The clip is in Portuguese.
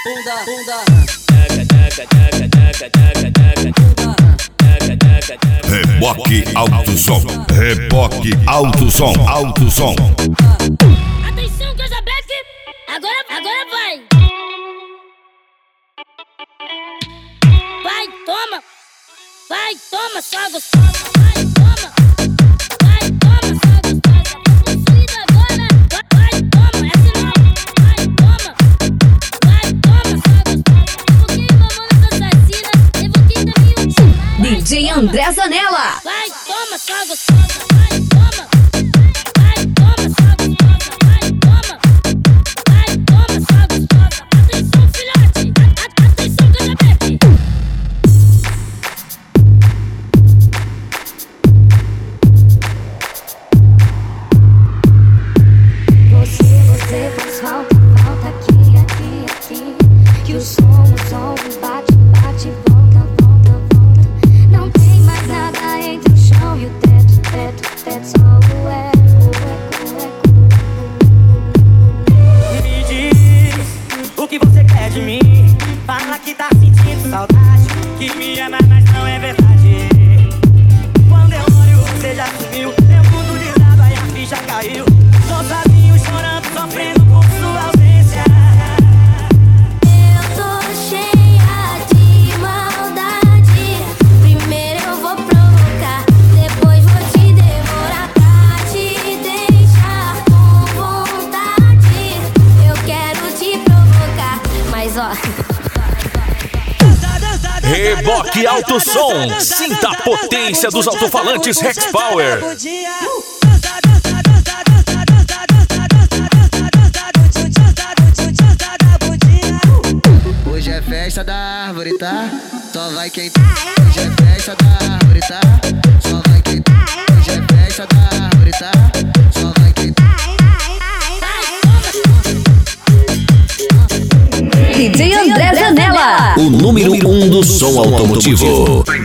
Reboque alto som, reboque alto som, alto som. Atenção, Casa Black, agora vai. Vai, toma, só gostosa. Vai, toma, só gostosa. Construída agora, vai, toma, essa não. Vai, toma, só gostosa. Evoquei mamonas assassinas, evoquei também o tio. DJ André Zanella. Vai, toma, só gostosa. Vai, toma, só gostosa. Vai, toma, só gostosa. Atenção, filhote, atenção, Casa Black. Você faz falta aqui. Que o som bate, volta. Não tem mais nada entre o chão e o teto, só o eco. Me diz o que você quer de mim. Fala que tá sentindo saudade, que me ama, mas não é verdade. Quando eu olho, você já sumiu. Meu mundo desaba e a ficha caiu. Tô sozinho, chorando, sofrendo por sua ausência. Eu tô cheia de maldade. Primeiro eu vou provocar, depois vou te devorar pra te deixar com vontade. Eu quero te provocar, mas ó. Reboque alto som, sinta a potência dos alto-falantes Rex Power. Hoje é festa da árvore, tá? Só vai quem tá. Hoje é festa da árvore, tá? Só vai quem tá. Hoje é festa da árvore, tá? Só vai quem tá. DJ André Zanella. O número 1 do som automotivo.